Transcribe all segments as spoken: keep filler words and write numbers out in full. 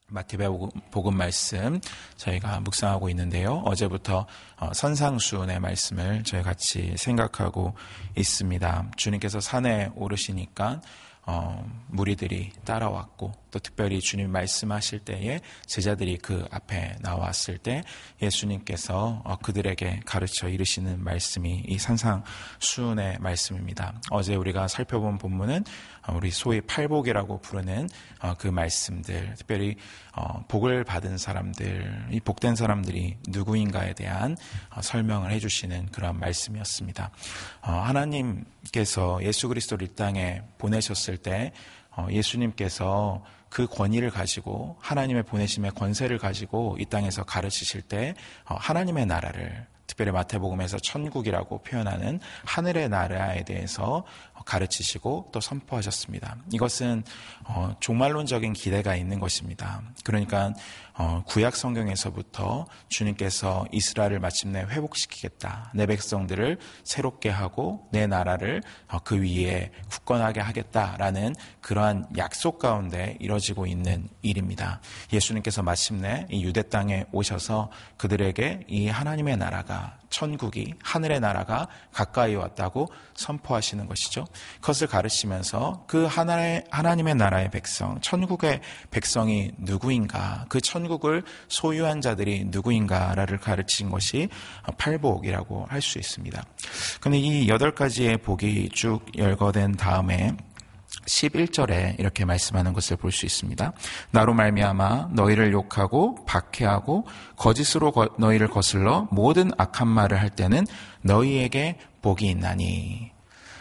마태복음 말씀 저희가 묵상하고 있는데요. 어제부터 선상수훈의 말씀을 저희 같이 생각하고 있습니다. 주님께서 산에 오르시니까 어, 무리들이 따라왔고 또 특별히 주님 말씀하실 때에 제자들이 그 앞에 나왔을 때 예수님께서 어, 그들에게 가르쳐 이르시는 말씀이 이 산상수훈의 말씀입니다. 어제 우리가 살펴본 본문은 어, 우리 소위 팔복이라고 부르는 어, 그 말씀들, 특별히 어, 복을 받은 사람들, 이 복된 사람들이 누구인가에 대한 어, 설명을 해주시는 그런 말씀이었습니다. 어, 하나님께서 예수 그리스도를 이 땅에 보내셨을 때 어, 예수님께서 그 권위를 가지고 하나님의 보내심의 권세를 가지고 이 땅에서 가르치실 때 어, 하나님의 나라를, 특별히 마태복음에서 천국이라고 표현하는 하늘의 나라에 대해서 가르치시고 또 선포하셨습니다. 이것은 어, 종말론적인 기대가 있는 것입니다. 그러니까 어, 구약 성경에서부터 주님께서 이스라엘을 마침내 회복시키겠다, 내 백성들을 새롭게 하고 내 나라를 어, 그 위에 굳건하게 하겠다라는 그러한 약속 가운데 이뤄지고 있는 일입니다. 예수님께서 마침내 이 유대 땅에 오셔서 그들에게 이 하나님의 나라가, 천국이, 하늘의 나라가 가까이 왔다고 선포하시는 것이죠. 그것을 가르치면서 그 하나의, 하나님의 나라의 백성, 천국의 백성이 누구인가, 그 천국을 소유한 자들이 누구인가를 가르친 것이 팔복이라고 할 수 있습니다. 그런데 이 여덟 가지의 복이 쭉 열거된 다음에 십일 절에 이렇게 말씀하는 것을 볼 수 있습니다. 나로 말미암아 너희를 욕하고 박해하고 거짓으로 거, 너희를 거슬러 모든 악한 말을 할 때는 너희에게 복이 있나니.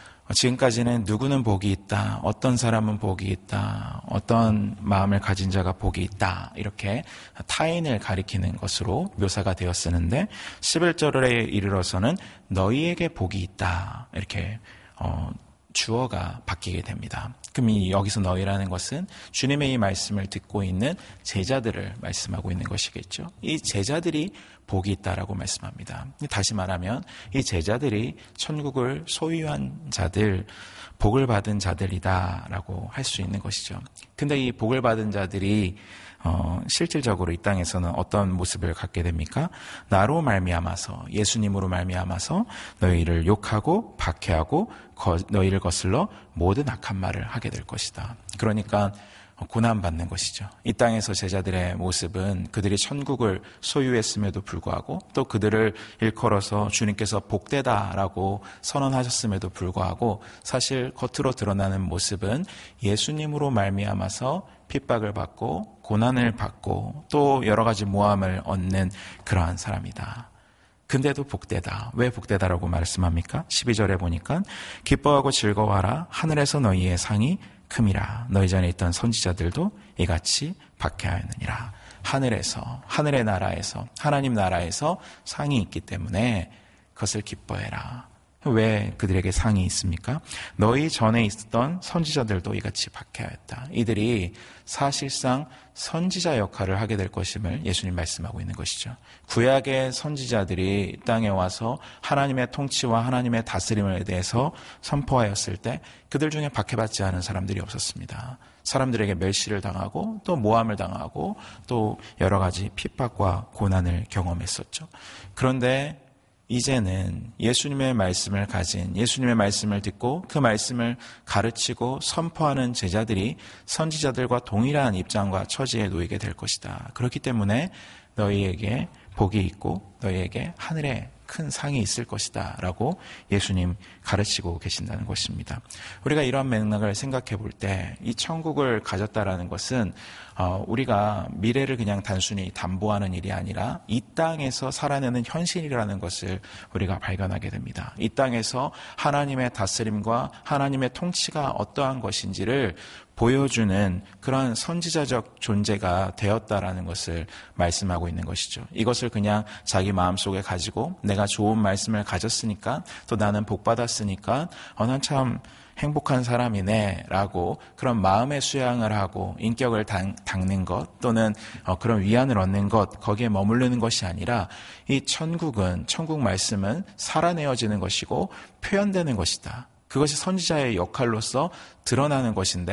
지금까지는 누구는 복이 있다, 어떤 사람은 복이 있다, 어떤 마음을 가진 자가 복이 있다, 이렇게 타인을 가리키는 것으로 묘사가 되었었는데 십일 절에 이르러서는 너희에게 복이 있다, 이렇게 어, 주어가 바뀌게 됩니다. 그럼 이 여기서 너희라는 것은 주님의 이 말씀을 듣고 있는 제자들을 말씀하고 있는 것이겠죠. 이 제자들이 복이 있다라고 말씀합니다. 다시 말하면 이 제자들이 천국을 소유한 자들, 복을 받은 자들이다라고 할 수 있는 것이죠. 근데 이 복을 받은 자들이 어, 실질적으로 이 땅에서는 어떤 모습을 갖게 됩니까? 나로 말미암아서, 예수님으로 말미암아서 너희를 욕하고 박해하고 거, 너희를 거슬러 모든 악한 말을 하게 될 것이다. 그러니까 고난받는 것이죠. 이 땅에서 제자들의 모습은 그들이 천국을 소유했음에도 불구하고 또 그들을 일컬어서 주님께서 복되다라고 선언하셨음에도 불구하고 사실 겉으로 드러나는 모습은 예수님으로 말미암아서 핍박을 받고 고난을 받고 또 여러 가지 모함을 얻는 그러한 사람이다. 근데도 복되다. 왜 복되다라고 말씀합니까? 십이 절에 보니까 기뻐하고 즐거워하라. 하늘에서 너희의 상이 큼이라. 너희 전에 있던 선지자들도 이같이 박해하였느니라. 하늘에서, 하늘의 나라에서, 하나님 나라에서 상이 있기 때문에 그것을 기뻐해라. 왜 그들에게 상이 있습니까? 너희 전에 있었던 선지자들도 이같이 박해하였다. 이들이 사실상 선지자 역할을 하게 될 것임을 예수님 말씀하고 있는 것이죠. 구약의 선지자들이 땅에 와서 하나님의 통치와 하나님의 다스림에 대해서 선포하였을 때 그들 중에 박해받지 않은 사람들이 없었습니다. 사람들에게 멸시를 당하고 또 모함을 당하고 또 여러 가지 핍박과 고난을 경험했었죠. 그런데 이제는 예수님의 말씀을 가진, 예수님의 말씀을 듣고 그 말씀을 가르치고 선포하는 제자들이 선지자들과 동일한 입장과 처지에 놓이게 될 것이다. 그렇기 때문에 너희에게 복이 있고 너희에게 하늘에 큰 상이 있을 것이다 라고 예수님 가르치고 계신다는 것입니다. 우리가 이런 맥락을 생각해 볼 때 이 천국을 가졌다라는 것은 어, 우리가 미래를 그냥 단순히 담보하는 일이 아니라 이 땅에서 살아내는 현실이라는 것을 우리가 발견하게 됩니다. 이 땅에서 하나님의 다스림과 하나님의 통치가 어떠한 것인지를 보여주는 그런 선지자적 존재가 되었다라는 것을 말씀하고 있는 것이죠. 이것을 그냥 자기 마음속에 가지고 내가 좋은 말씀을 가졌으니까 또 나는 복 받았으니까 어, 난 참 행복한 사람이네 라고 그런 마음의 수양을 하고 인격을 닦는 것 또는 그런 위안을 얻는 것, 거기에 머무르는 것이 아니라 이 천국은, 천국 말씀은 살아내어지는 것이고 표현되는 것이다. 그것이 선지자의 역할로서 드러나는 것인데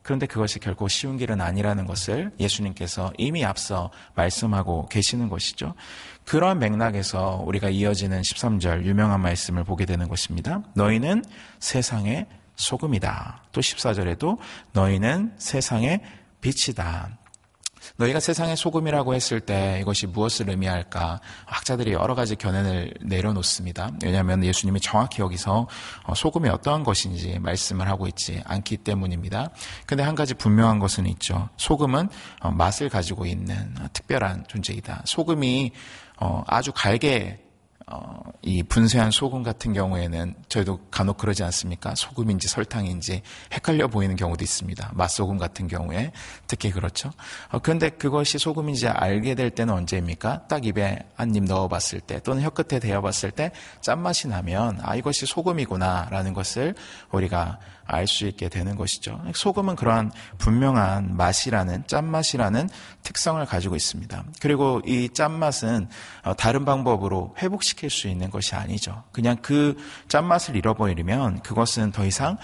그런데 그것이 결코 쉬운 길은 아니라는 것을 예수님께서 이미 앞서 말씀하고 계시는 것이죠. 그러한 맥락에서 우리가 이어지는 십삼 절 유명한 말씀을 보게 되는 것입니다. 너희는 세상의 소금이다. 또 십사 절에도 너희는 세상의 빛이다. 너희가 세상의 소금이라고 했을 때 이것이 무엇을 의미할까? 학자들이 여러 가지 견해를 내려놓습니다. 왜냐하면 예수님이 정확히 여기서 소금이 어떠한 것인지 말씀을 하고 있지 않기 때문입니다. 그런데 한 가지 분명한 것은 있죠. 소금은 맛을 가지고 있는 특별한 존재이다. 소금이 아주 갈게 어, 이 분쇄한 소금 같은 경우에는 저희도 간혹 그러지 않습니까? 소금인지 설탕인지 헷갈려 보이는 경우도 있습니다. 맛소금 같은 경우에 특히 그렇죠. 어, 그런데 그것이 소금인지 알게 될 때는 언제입니까? 딱 입에 한 입 넣어봤을 때 또는 혀끝에 대어봤을 때 짠맛이 나면 아 이것이 소금이구나 라는 것을 우리가 알 수 있게 되는 것이죠. 소금은 그러한 분명한 맛이라는 짠맛이라는 특성을 가지고 있습니다. 그리고 이 짠맛은 다른 방법으로 회복시킬 수 있는 것이 아니죠. 그냥 그 짠맛을 잃어버리면 그것은 더 이상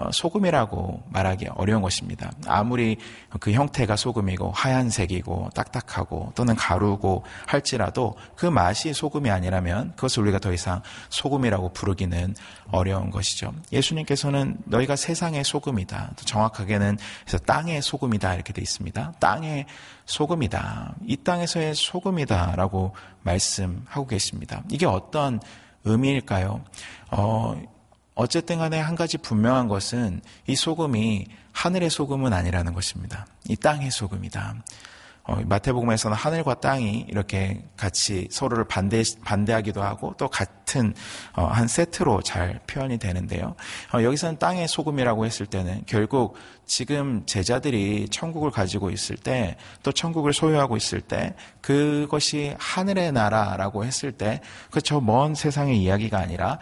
소금이라고 말하기 어려운 것입니다. 아무리 그 형태가 소금이고 하얀색이고 딱딱하고 또는 가루고 할지라도 그 맛이 소금이 아니라면 그것을 우리가 더 이상 소금이라고 부르기는 어려운 것이죠. 예수님께서는 너희가 세상의 소금이다. 정확하게는 그래서 땅의 소금이다 이렇게 되어 있습니다. 땅의 소금이다. 이 땅에서의 소금이다라고 말씀하고 계십니다. 이게 어떤 의미일까요? 어, 어쨌든 간에 한 가지 분명한 것은 이 소금이 하늘의 소금은 아니라는 것입니다. 이 땅의 소금이다. 어, 마태복음에서는 하늘과 땅이 이렇게 같이 서로를 반대, 반대하기도 하고 또 같은 어, 한 세트로 잘 표현이 되는데요. 어, 여기서는 땅의 소금이라고 했을 때는 결국 지금 제자들이 천국을 가지고 있을 때 또 천국을 소유하고 있을 때 그것이 하늘의 나라라고 했을 때 그 저 먼 세상의 이야기가 아니라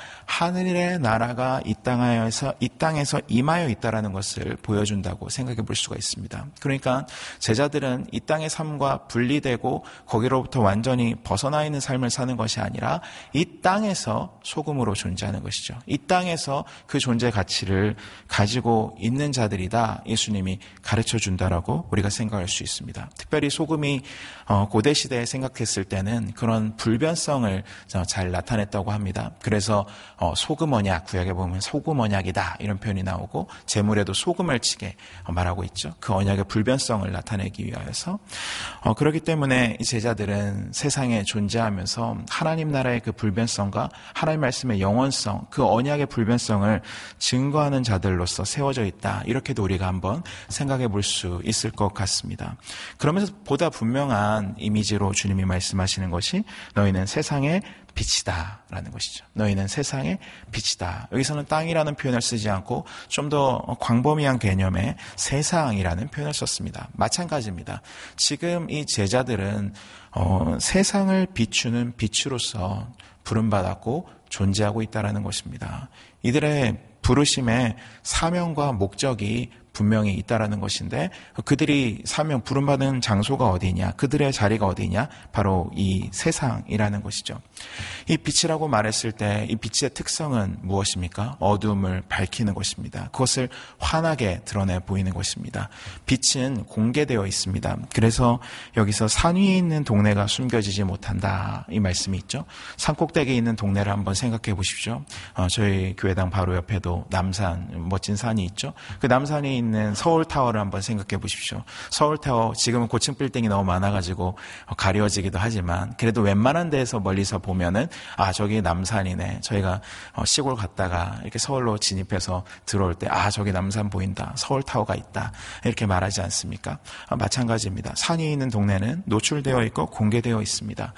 하늘의 나라가 이 땅에서 이 땅에서 임하여 있다라는 것을 보여준다고 생각해 볼 수가 있습니다. 그러니까 제자들은 이 땅의 삶과 분리되고 거기로부터 완전히 벗어나 있는 삶을 사는 것이 아니라 이 땅에서 소금으로 존재하는 것이죠. 이 땅에서 그 존재 가치를 가지고 있는 자들이다. 예수님이 가르쳐 준다라고 우리가 생각할 수 있습니다. 특별히 소금이 고대 시대에 생각했을 때는 그런 불변성을 잘 나타냈다고 합니다. 그래서 소금 언약, 구약에 보면 소금 언약이다 이런 표현이 나오고 제물에도 소금을 치게 말하고 있죠. 그 언약의 불변성을 나타내기 위하여서 그렇기 때문에 이 제자들은 세상에 존재하면서 하나님 나라의 그 불변성과 하나님 말씀의 영원성, 그 언약의 불변성을 증거하는 자들로서 세워져 있다. 이렇게도 우리가 한번 생각해 볼 수 있을 것 같습니다. 그러면서 보다 분명한 이미지로 주님이 말씀하시는 것이 너희는 세상의 빛이다 라는 것이죠. 너희는 세상의 빛이다. 여기서는 땅이라는 표현을 쓰지 않고 좀 더 광범위한 개념의 세상이라는 표현을 썼습니다. 마찬가지입니다. 지금 이 제자들은 어, 세상을 비추는 빛으로서 부름받았고 존재하고 있다는 것입니다. 이들의 부르심의 사명과 목적이 분명히 있다라는 것인데 그들이 사명 부름받은 장소가 어디냐, 그들의 자리가 어디냐, 바로 이 세상이라는 것이죠. 이 빛이라고 말했을 때 이 빛의 특성은 무엇입니까? 어둠을 밝히는 것입니다. 그것을 환하게 드러내 보이는 것입니다. 빛은 공개되어 있습니다. 그래서 여기서 산 위에 있는 동네가 숨겨지지 못한다 이 말씀이 있죠. 산꼭대기에 있는 동네를 한번 생각해 보십시오. 어, 저희 교회당 바로 옆에도 남산, 멋진 산이 있죠. 그 남산이 있는 서울타워를 한번 생각해 보십시오. 서울타워 지금은 고층 빌딩이 너무 많아가지고 가려지기도 하지만 그래도 웬만한 데에서 멀리서 보면은 아 저기 남산이네. 저희가 시골 갔다가 이렇게 서울로 진입해서 들어올 때 아 저기 남산 보인다. 서울타워가 있다. 이렇게 말하지 않습니까? 아, 마찬가지입니다. 산이 있는 동네는 노출되어 있고 공개되어 있습니다.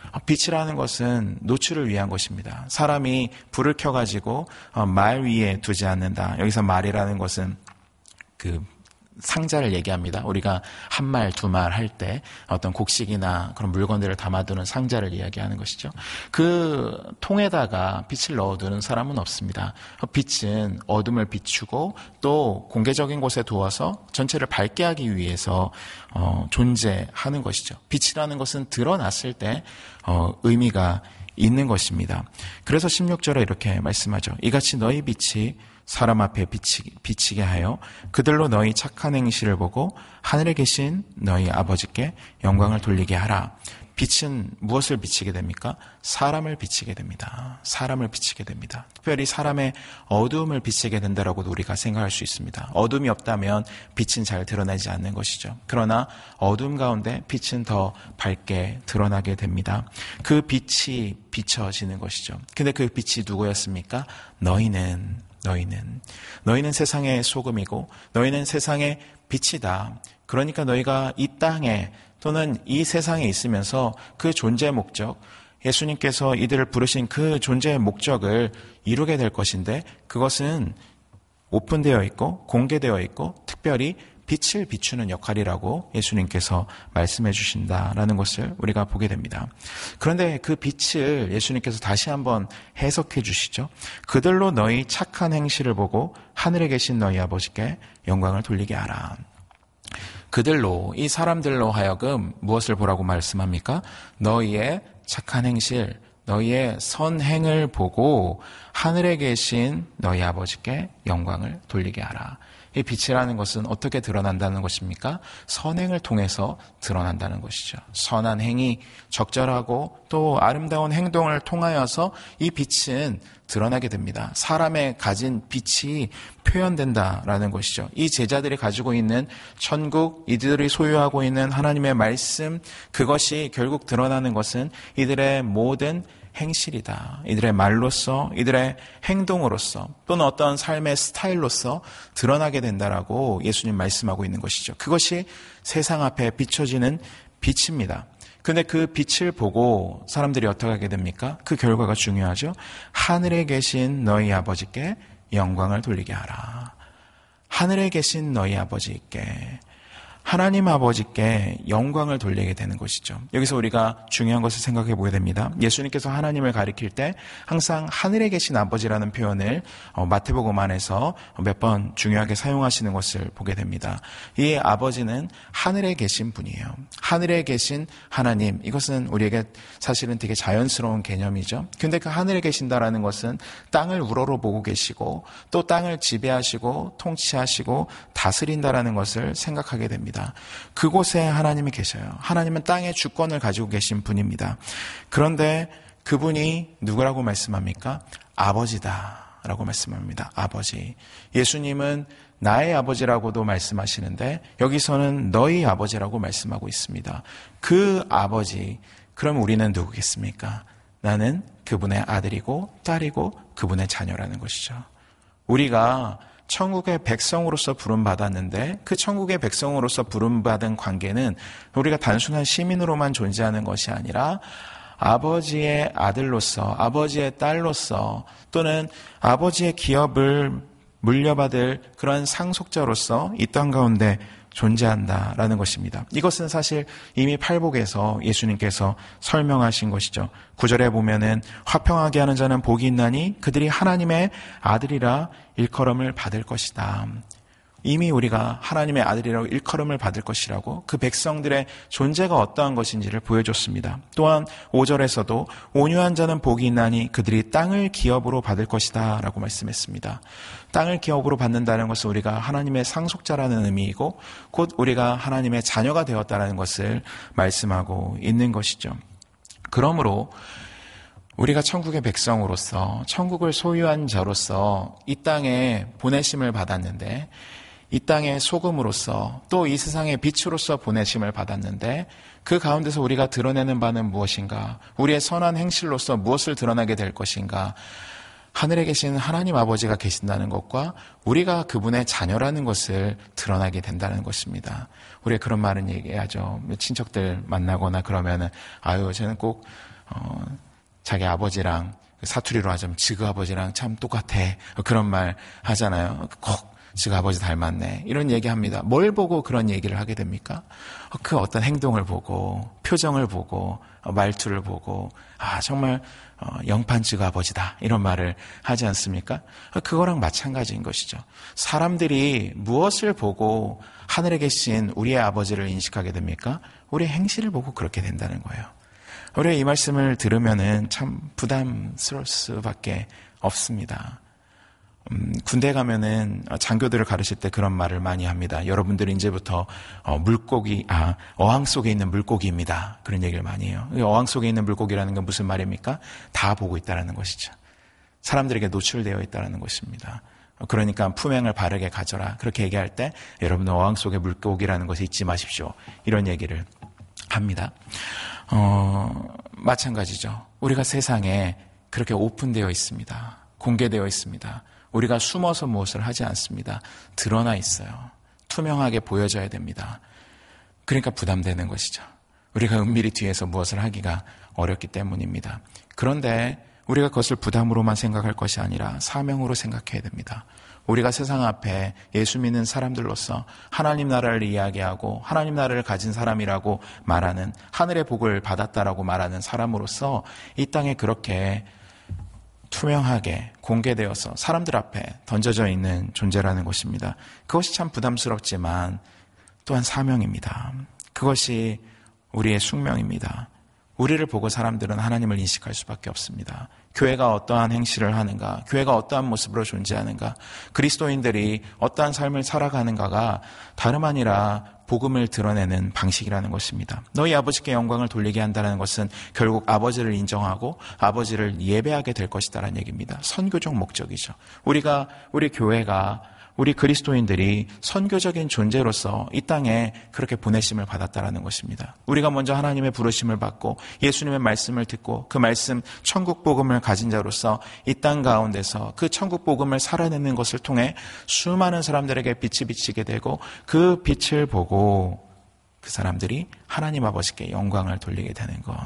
빛이라는 것은 노출을 위한 것입니다. 사람이 불을 켜가지고 말 위에 두지 않는다. 여기서 말이라는 것은 그 상자를 얘기합니다. 우리가 한 말, 두 말 할 때 어떤 곡식이나 그런 물건들을 담아두는 상자를 이야기하는 것이죠. 그 통에다가 빛을 넣어두는 사람은 없습니다. 빛은 어둠을 비추고 또 공개적인 곳에 두어서 전체를 밝게 하기 위해서 어, 존재하는 것이죠. 빛이라는 것은 드러났을 때 어, 의미가 있는 것입니다. 그래서 십육 절에 이렇게 말씀하죠. 이같이 너희 빛이 사람 앞에 비치, 비치게 하여 그들로 너희 착한 행실을 보고 하늘에 계신 너희 아버지께 영광을 돌리게 하라. 빛은 무엇을 비치게 됩니까? 사람을 비치게 됩니다. 사람을 비치게 됩니다. 특별히 사람의 어두움을 비치게 된다라고도 우리가 생각할 수 있습니다. 어둠이 없다면 빛은 잘 드러나지 않는 것이죠. 그러나 어둠 가운데 빛은 더 밝게 드러나게 됩니다. 그 빛이 비춰지는 것이죠. 근데 그 빛이 누구였습니까? 너희는 너희는 너희는 세상의 소금이고 너희는 세상의 빛이다. 그러니까 너희가 이 땅에 또는 이 세상에 있으면서 그 존재의 목적, 예수님께서 이들을 부르신 그 존재의 목적을 이루게 될 것인데 그것은 오픈되어 있고 공개되어 있고 특별히 빛을 비추는 역할이라고 예수님께서 말씀해 주신다라는 것을 우리가 보게 됩니다. 그런데 그 빛을 예수님께서 다시 한번 해석해 주시죠. 그들로 너희 착한 행실을 보고 하늘에 계신 너희 아버지께 영광을 돌리게 하라. 그들로, 이 사람들로 하여금 무엇을 보라고 말씀합니까? 너희의 착한 행실, 너희의 선행을 보고 하늘에 계신 너희 아버지께 영광을 돌리게 하라. 이 빛이라는 것은 어떻게 드러난다는 것입니까? 선행을 통해서 드러난다는 것이죠. 선한 행위, 적절하고 또 아름다운 행동을 통하여서 이 빛은 드러나게 됩니다. 사람의 가진 빛이 표현된다라는 것이죠. 이 제자들이 가지고 있는 천국, 이들이 소유하고 있는 하나님의 말씀, 그것이 결국 드러나는 것은 이들의 모든 행실이다. 이들의 말로서, 이들의 행동으로서, 또는 어떤 삶의 스타일로서 드러나게 된다라고 예수님 말씀하고 있는 것이죠. 그것이 세상 앞에 비춰지는 빛입니다. 그런데 그 빛을 보고 사람들이 어떻게 하게 됩니까? 그 결과가 중요하죠. 하늘에 계신 너희 아버지께 영광을 돌리게 하라. 하늘에 계신 너희 아버지께, 하나님 아버지께 영광을 돌리게 되는 것이죠. 여기서 우리가 중요한 것을 생각해 보게 됩니다. 예수님께서 하나님을 가리킬 때 항상 하늘에 계신 아버지라는 표현을 마태복음 안에서 몇 번 중요하게 사용하시는 것을 보게 됩니다. 이 아버지는 하늘에 계신 분이에요. 하늘에 계신 하나님, 이것은 우리에게 사실은 되게 자연스러운 개념이죠. 근데 그 하늘에 계신다라는 것은 땅을 우러러 보고 계시고 또 땅을 지배하시고 통치하시고 다스린다라는 것을 생각하게 됩니다. 그곳에 하나님이 계셔요. 하나님은 땅의 주권을 가지고 계신 분입니다. 그런데 그분이 누구라고 말씀합니까? 아버지다라고 말씀합니다. 아버지. 예수님은 나의 아버지라고도 말씀하시는데 여기서는 너희 아버지라고 말씀하고 있습니다. 그 아버지, 그럼 우리는 누구겠습니까? 나는 그분의 아들이고 딸이고 그분의 자녀라는 것이죠. 우리가 천국의 백성으로서 부름받았는데 그 천국의 백성으로서 부름받은 관계는 우리가 단순한 시민으로만 존재하는 것이 아니라 아버지의 아들로서, 아버지의 딸로서 또는 아버지의 기업을 물려받을 그런 상속자로서 이 땅 가운데 존재한다라는 것입니다. 이것은 사실 이미 팔복에서 예수님께서 설명하신 것이죠. 구절에 보면은 화평하게 하는 자는 복이 있나니 그들이 하나님의 아들이라 일컬음을 받을 것이다. 이미 우리가 하나님의 아들이라고 일컬음을 받을 것이라고 그 백성들의 존재가 어떠한 것인지를 보여줬습니다. 또한 오 절에서도 온유한 자는 복이 있나니 그들이 땅을 기업으로 받을 것이다 라고 말씀했습니다. 땅을 기업으로 받는다는 것은 우리가 하나님의 상속자라는 의미이고 곧 우리가 하나님의 자녀가 되었다는 것을 말씀하고 있는 것이죠. 그러므로 우리가 천국의 백성으로서 천국을 소유한 자로서 이 땅에 보내심을 받았는데 이 땅의 소금으로서 또 이 세상의 빛으로서 보내심을 받았는데 그 가운데서 우리가 드러내는 바는 무엇인가? 우리의 선한 행실로서 무엇을 드러나게 될 것인가? 하늘에 계신 하나님 아버지가 계신다는 것과 우리가 그분의 자녀라는 것을 드러나게 된다는 것입니다. 우리가 그런 말은 얘기하죠. 친척들 만나거나 그러면은 아유 저는 꼭 어, 자기 아버지랑 사투리로 하자면 지그 아버지랑 참 똑같아. 그런 말 하잖아요. 꼭 지그 아버지 닮았네. 이런 얘기합니다. 뭘 보고 그런 얘기를 하게 됩니까? 그 어떤 행동을 보고 표정을 보고 말투를 보고 아 정말 영판 지그 아버지다. 이런 말을 하지 않습니까? 그거랑 마찬가지인 것이죠. 사람들이 무엇을 보고 하늘에 계신 우리의 아버지를 인식하게 됩니까? 우리의 행실을 보고 그렇게 된다는 거예요. 우리가 이 말씀을 들으면은 참 부담스러울 수밖에 없습니다. 음, 군대 가면은 장교들을 가르칠 때 그런 말을 많이 합니다. 여러분들은 이제부터 어, 물고기, 아, 어항 속에 있는 물고기입니다. 그런 얘기를 많이 해요. 어항 속에 있는 물고기라는 건 무슨 말입니까? 다 보고 있다는 것이죠. 사람들에게 노출되어 있다는 것입니다. 그러니까 품행을 바르게 가져라. 그렇게 얘기할 때 여러분 어항 속에 물고기라는 것을 잊지 마십시오. 이런 얘기를 합니다. 어, 마찬가지죠. 우리가 세상에 그렇게 오픈되어 있습니다. 공개되어 있습니다. 우리가 숨어서 무엇을 하지 않습니다. 드러나 있어요. 투명하게 보여져야 됩니다. 그러니까 부담되는 것이죠. 우리가 은밀히 뒤에서 무엇을 하기가 어렵기 때문입니다. 그런데 우리가 그것을 부담으로만 생각할 것이 아니라 사명으로 생각해야 됩니다. 우리가 세상 앞에 예수 믿는 사람들로서 하나님 나라를 이야기하고 하나님 나라를 가진 사람이라고 말하는, 하늘의 복을 받았다라고 말하는 사람으로서 이 땅에 그렇게 투명하게 공개되어서 사람들 앞에 던져져 있는 존재라는 것입니다. 그것이 참 부담스럽지만 또한 사명입니다. 그것이 우리의 숙명입니다. 우리를 보고 사람들은 하나님을 인식할 수밖에 없습니다. 교회가 어떠한 행실을 하는가, 교회가 어떠한 모습으로 존재하는가, 그리스도인들이 어떠한 삶을 살아가는가가 다름 아니라 복음을 드러내는 방식이라는 것입니다. 너희 아버지께 영광을 돌리게 한다는 것은 결국 아버지를 인정하고 아버지를 예배하게 될 것이다라는 얘기입니다. 선교적 목적이죠. 우리가, 우리 교회가, 우리 그리스도인들이 선교적인 존재로서 이 땅에 그렇게 보내심을 받았다라는 것입니다. 우리가 먼저 하나님의 부르심을 받고 예수님의 말씀을 듣고 그 말씀 천국 복음을 가진 자로서 이 땅 가운데서 그 천국 복음을 살아내는 것을 통해 수많은 사람들에게 빛이 비치게 되고 그 빛을 보고 그 사람들이 하나님 아버지께 영광을 돌리게 되는 것.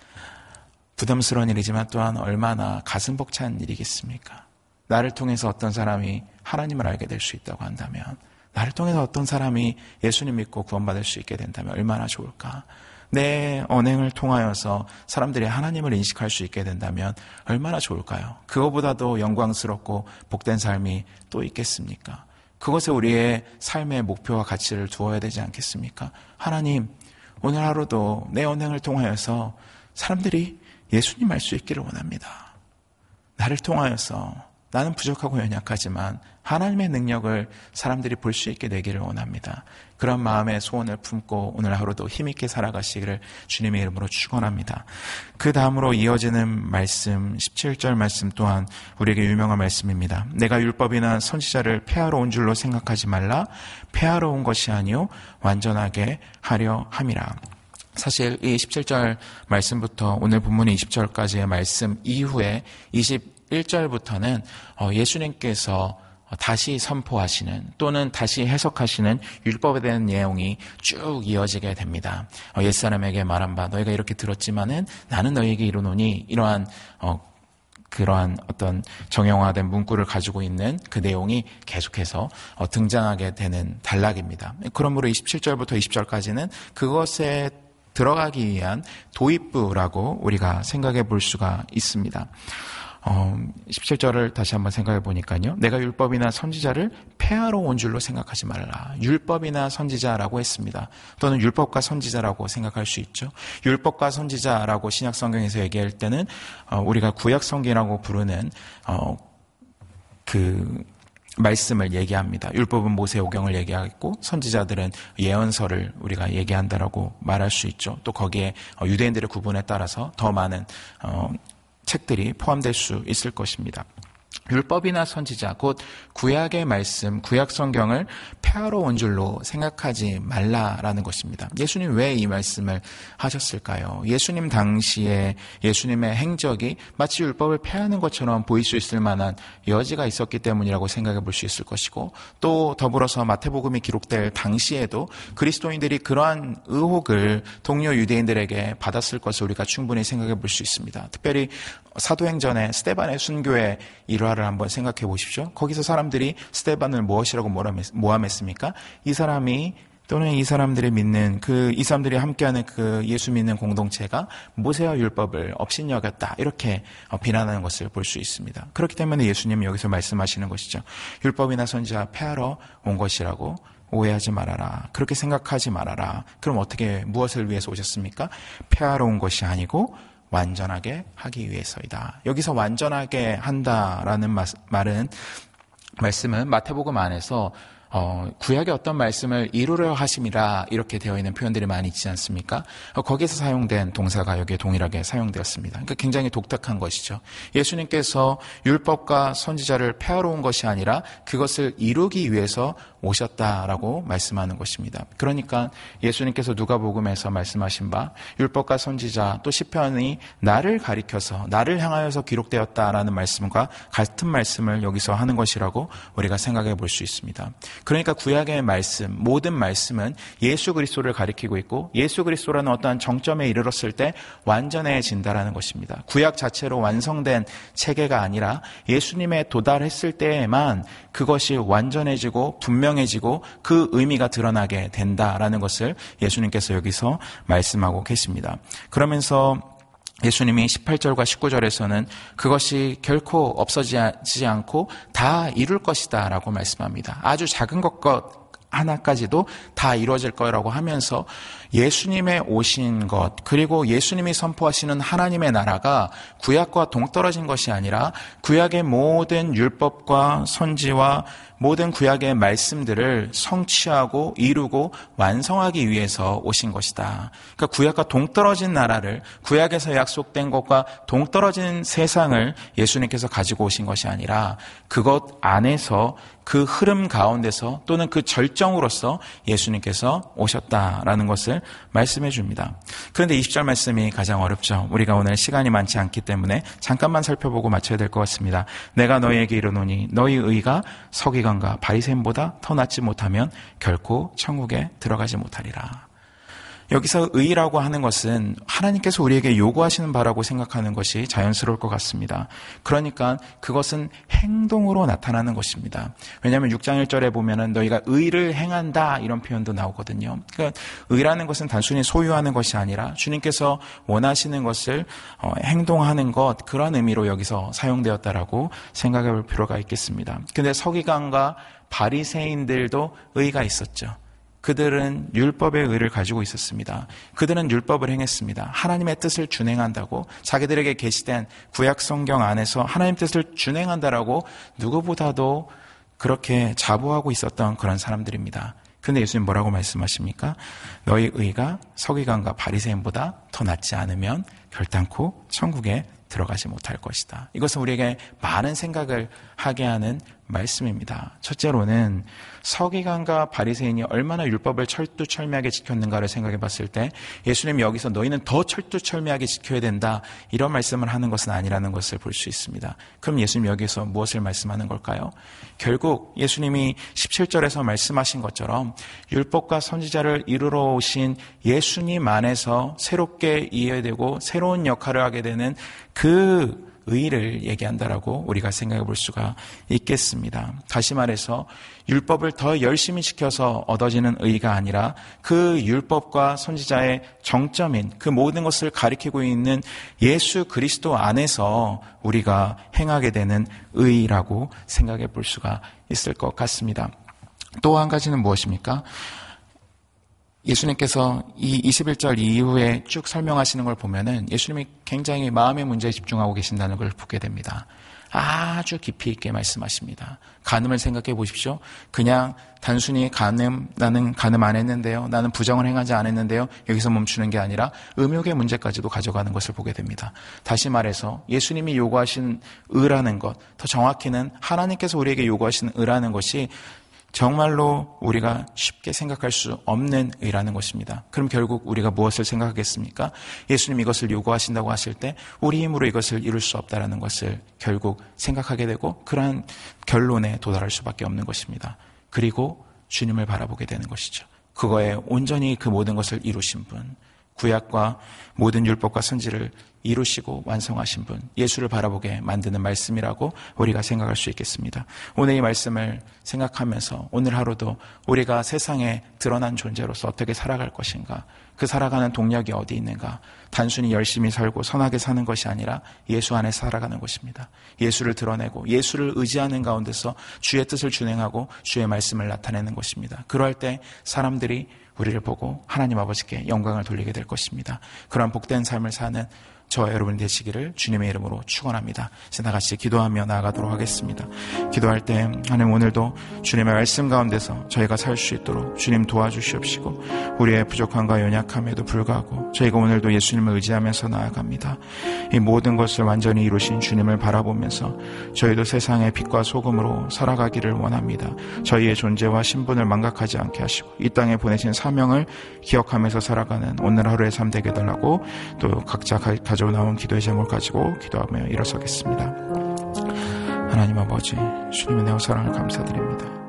부담스러운 일이지만 또한 얼마나 가슴 벅찬 일이겠습니까? 나를 통해서 어떤 사람이 하나님을 알게 될 수 있다고 한다면, 나를 통해서 어떤 사람이 예수님 믿고 구원받을 수 있게 된다면 얼마나 좋을까? 내 언행을 통하여서 사람들이 하나님을 인식할 수 있게 된다면 얼마나 좋을까요? 그거보다도 영광스럽고 복된 삶이 또 있겠습니까? 그것에 우리의 삶의 목표와 가치를 두어야 되지 않겠습니까? 하나님, 오늘 하루도 내 언행을 통하여서 사람들이 예수님 알 수 있기를 원합니다. 나를 통하여서 나는 부족하고 연약하지만 하나님의 능력을 사람들이 볼 수 있게 되기를 원합니다. 그런 마음의 소원을 품고 오늘 하루도 힘있게 살아가시기를 주님의 이름으로 축원합니다. 그 다음으로 이어지는 말씀, 십칠 절 말씀 또한 우리에게 유명한 말씀입니다. 내가 율법이나 선지자를 폐하러 온 줄로 생각하지 말라. 폐하러 온 것이 아니요 완전하게 하려 함이라. 사실 이 십칠 절 말씀부터 오늘 본문의 이십 절까지의 말씀 이후에 이십일 절부터는 예수님께서 다시 선포하시는 또는 다시 해석하시는 율법에 대한 내용이 쭉 이어지게 됩니다. 옛사람에게 말한 바 너희가 이렇게 들었지만은 나는 너희에게 이르노니 이러한 어, 그러한 어떤 정형화된 문구를 가지고 있는 그 내용이 계속해서 어, 등장하게 되는 단락입니다. 그러므로 이십칠 절부터 이십 절까지는 그것에 들어가기 위한 도입부라고 우리가 생각해 볼 수가 있습니다. 어, 십칠 절을 다시 한번 생각해 보니까요. 내가 율법이나 선지자를 폐하러 온 줄로 생각하지 말라. 율법이나 선지자라고 했습니다. 또는 율법과 선지자라고 생각할 수 있죠. 율법과 선지자라고 신약 성경에서 얘기할 때는 어, 우리가 구약 성경이라고 부르는 어, 그 말씀을 얘기합니다. 율법은 모세오경을 얘기하고 선지자들은 예언서를 우리가 얘기한다라고 말할 수 있죠. 또 거기에 유대인들의 구분에 따라서 더 많은 어, 책들이 포함될 수 있을 것입니다. 율법이나 선지자, 곧 구약의 말씀, 구약 성경을 폐하러 온 줄로 생각하지 말라라는 것입니다. 예수님 왜 이 말씀을 하셨을까요? 예수님 당시에 예수님의 행적이 마치 율법을 폐하는 것처럼 보일 수 있을 만한 여지가 있었기 때문이라고 생각해 볼 수 있을 것이고, 또 더불어서 마태복음이 기록될 당시에도 그리스도인들이 그러한 의혹을 동료 유대인들에게 받았을 것을 우리가 충분히 생각해 볼 수 있습니다. 특별히 사도행전의 스데반의 순교의 일화를 한번 생각해 보십시오. 거기서 사람들이 스데반을 무엇이라고 모함했습니까? 이 사람이 또는 이 사람들이 믿는 그 이 사람들이 함께하는 그 예수 믿는 공동체가 모세와 율법을 업신여겼다 이렇게 비난하는 것을 볼 수 있습니다. 그렇기 때문에 예수님이 여기서 말씀하시는 것이죠. 율법이나 선지자 폐하러 온 것이라고 오해하지 말아라. 그렇게 생각하지 말아라. 그럼 어떻게 무엇을 위해서 오셨습니까? 폐하러 온 것이 아니고 완전하게 하기 위해서이다. 여기서 완전하게 한다라는 말은 말씀은 마태복음 안에서 어, 구약의 어떤 말씀을 이루려 하심이라 이렇게 되어 있는 표현들이 많이 있지 않습니까? 어, 거기서 사용된 동사가 여기에 동일하게 사용되었습니다. 그러니까 굉장히 독특한 것이죠. 예수님께서 율법과 선지자를 폐하러 온 것이 아니라 그것을 이루기 위해서 오셨다라고 말씀하는 것입니다. 그러니까 예수님께서 누가복음에서 말씀하신 바 율법과 선지자 또 시편이 나를 가리켜서 나를 향하여서 기록되었다라는 말씀과 같은 말씀을 여기서 하는 것이라고 우리가 생각해 볼 수 있습니다. 그러니까 구약의 말씀, 모든 말씀은 예수 그리스도를 가리키고 있고 예수 그리스도라는 어떠한 정점에 이르렀을 때 완전해진다라는 것입니다. 구약 자체로 완성된 체계가 아니라 예수님에 도달했을 때에만 그것이 완전해지고 분명해지고 그 의미가 드러나게 된다라는 것을 예수님께서 여기서 말씀하고 계십니다. 그러면서 예수님이 십팔 절과 십구 절에서는 그것이 결코 없어지지 않고 다 이룰 것이다 라고 말씀합니다. 아주 작은 것 하나까지도 다 이루어질 거라고 하면서 예수님의 오신 것 그리고 예수님이 선포하시는 하나님의 나라가 구약과 동떨어진 것이 아니라 구약의 모든 율법과 선지와 모든 구약의 말씀들을 성취하고 이루고 완성하기 위해서 오신 것이다. 그러니까 구약과 동떨어진 나라를 구약에서 약속된 것과 동떨어진 세상을 예수님께서 가지고 오신 것이 아니라 그것 안에서 그 흐름 가운데서 또는 그 절정으로서 예수님께서 오셨다라는 것을 말씀해 줍니다. 그런데 이십 절 말씀이 가장 어렵죠. 우리가 오늘 시간이 많지 않기 때문에 잠깐만 살펴보고 마쳐야 될 것 같습니다. 내가 너희에게 이르노니 너희 의가 서기관과 바리새인보다 더 낫지 못하면 결코 천국에 들어가지 못하리라. 여기서 의라고 하는 것은 하나님께서 우리에게 요구하시는 바라고 생각하는 것이 자연스러울 것 같습니다. 그러니까 그것은 행동으로 나타나는 것입니다. 왜냐하면 육 장 일 절에 보면은 너희가 의를 행한다 이런 표현도 나오거든요. 그러니까 의라는 것은 단순히 소유하는 것이 아니라 주님께서 원하시는 것을 행동하는 것 그런 의미로 여기서 사용되었다라고 생각해 볼 필요가 있겠습니다. 근데 서기관과 바리새인들도 의가 있었죠. 그들은 율법의 의를 가지고 있었습니다. 그들은 율법을 행했습니다. 하나님의 뜻을 준행한다고 자기들에게 계시된 구약 성경 안에서 하나님 뜻을 준행한다라고 누구보다도 그렇게 자부하고 있었던 그런 사람들입니다. 그런데 예수님 뭐라고 말씀하십니까? 너희 의가 서기관과 바리새인보다 더 낫지 않으면 결단코 천국에 들어가지 못할 것이다. 이것은 우리에게 많은 생각을 하게 하는 말씀입니다. 첫째로는 서기관과 바리새인이 얼마나 율법을 철두철미하게 지켰는가를 생각해 봤을 때 예수님이 여기서 너희는 더 철두철미하게 지켜야 된다 이런 말씀을 하는 것은 아니라는 것을 볼 수 있습니다. 그럼 예수님 여기서 무엇을 말씀하는 걸까요? 결국 예수님이 십칠 절에서 말씀하신 것처럼 율법과 선지자를 이루러 오신 예수님 안에서 새롭게 이해되고 새로운 역할을 하게 되는 그 의를 얘기한다라고 우리가 생각해 볼 수가 있겠습니다. 다시 말해서 율법을 더 열심히 지켜서 얻어지는 의가 아니라 그 율법과 선지자의 정점인 그 모든 것을 가리키고 있는 예수 그리스도 안에서 우리가 행하게 되는 의라고 생각해 볼 수가 있을 것 같습니다. 또 한 가지는 무엇입니까? 예수님께서 이 이십일 절 이후에 쭉 설명하시는 걸 보면은 예수님이 굉장히 마음의 문제에 집중하고 계신다는 걸 보게 됩니다. 아주 깊이 있게 말씀하십니다. 간음을 생각해 보십시오. 그냥 단순히 간음, 나는 간음 안 했는데요. 나는 부정을 행하지 않았는데요. 여기서 멈추는 게 아니라 음욕의 문제까지도 가져가는 것을 보게 됩니다. 다시 말해서 예수님이 요구하신 의라는 것, 더 정확히는 하나님께서 우리에게 요구하시는 의라는 것이 정말로 우리가 쉽게 생각할 수 없는 의라는 것입니다. 그럼 결국 우리가 무엇을 생각하겠습니까? 예수님 이것을 요구하신다고 하실 때 우리 힘으로 이것을 이룰 수 없다는 것을 결국 생각하게 되고 그러한 결론에 도달할 수밖에 없는 것입니다. 그리고 주님을 바라보게 되는 것이죠. 그거에 온전히 그 모든 것을 이루신 분, 구약과 모든 율법과 선지를 이루시고 완성하신 분, 예수를 바라보게 만드는 말씀이라고 우리가 생각할 수 있겠습니다. 오늘 이 말씀을 생각하면서 오늘 하루도 우리가 세상에 드러난 존재로서 어떻게 살아갈 것인가, 그 살아가는 동력이 어디 있는가, 단순히 열심히 살고 선하게 사는 것이 아니라 예수 안에 살아가는 것입니다. 예수를 드러내고 예수를 의지하는 가운데서 주의 뜻을 준행하고 주의 말씀을 나타내는 것입니다. 그럴 때 사람들이 우리를 보고 하나님 아버지께 영광을 돌리게 될 것입니다. 그런 복된 삶을 사는 저와 여러분이 되시기를 주님의 이름으로 축원합니다. 이제 다 같이 기도하며 나아가도록 하겠습니다. 기도할 때 하나님 오늘도 주님의 말씀 가운데서 저희가 살 수 있도록 주님 도와주시옵시고 우리의 부족함과 연약함에도 불구하고 저희가 오늘도 예수님을 의지하면서 나아갑니다. 이 모든 것을 완전히 이루신 주님을 바라보면서 저희도 세상의 빛과 소금으로 살아가기를 원합니다. 저희의 존재와 신분을 망각하지 않게 하시고 이 땅에 보내신 사명을 기억하면서 살아가는 오늘 하루의 삶 되게 해달라고 또 각자 가져 나온 기도의 제목을 가지고 기도하며 일어서겠습니다. 하나님 아버지, 주님의 내어 사랑을 감사드립니다.